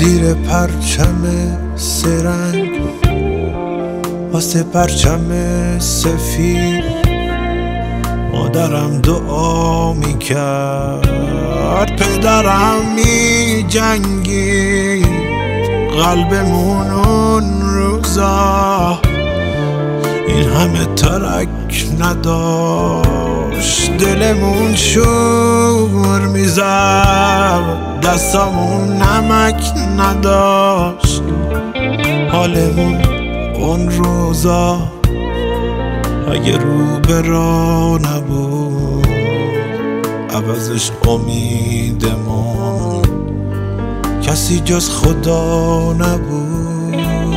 زیر پرچم سرنگ واسه پرچم سفید مادرم دعا میکرد، پدرم میجنگید، قلبمون اون روزا این همه ترک نداشت، دلمون شور میزد، دستامون نمک نداشت، حالمون اون روزا اگه رو به راه نبود عوضش امیدمون کسی جز خدا نبود.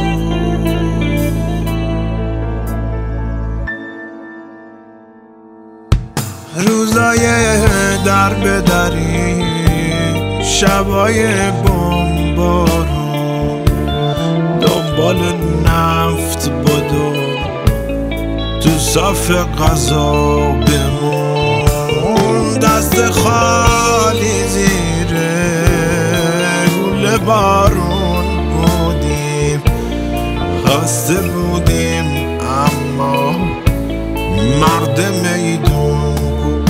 روزای در به دری، شبای بمبارون، دنبال نفت بدو تو صف غذا بمون، دست خالی زیر گل بارون بودیم، خسته بودیم اما مرد میدون بودیم.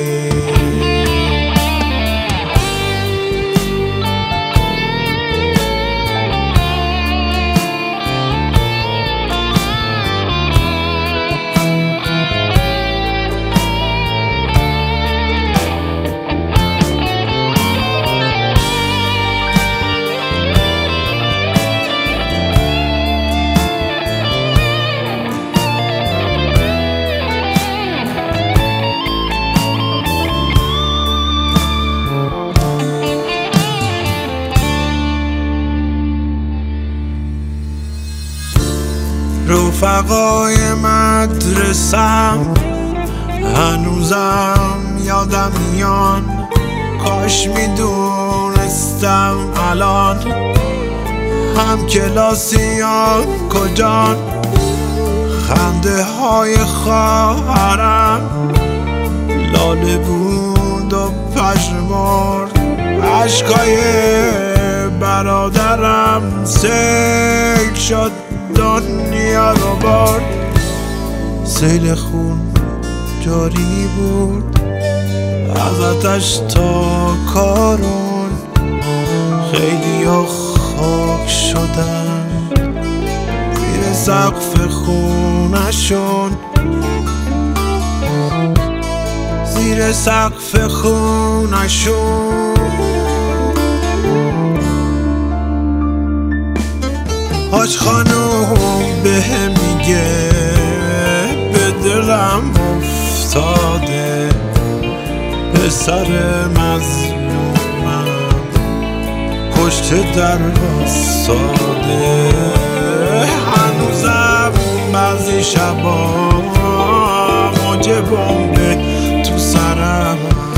رفقای مدرسم هنوزم یادم میان، کاش میدونستم الان هم کلاسیان کجان، خنده های خواهرم لاله بود و پژمرد، عشقای برادرم سیل شد دنیا رو برد، سیل خون جاری بود از آتش تا کارون، خیلی ها خاک شدن زیر سقف خونشون، زیر سقف خونشون. حاج خانوم بهم میگه به دلم افتاده، پسر مظلومم پشت در واساده، هنوزم بعضی شبا موج بمب تو سرم،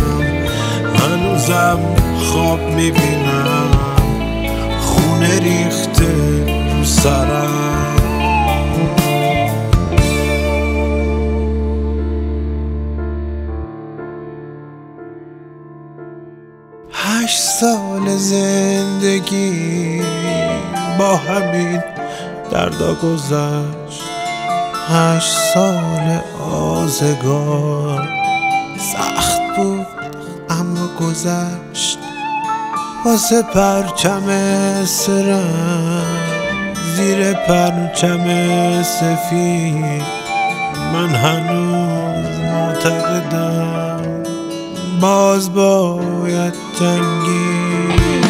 هنوزم خواب میبینم خونه ریخته رو سرم. 8 سال زندگی با همین دردا گذشت، 8 سال آزگار سخت بود اما گذشت، واسه پرچم سرم زیر پرچم سفید من هنوز معتقدم باز باید جنگید.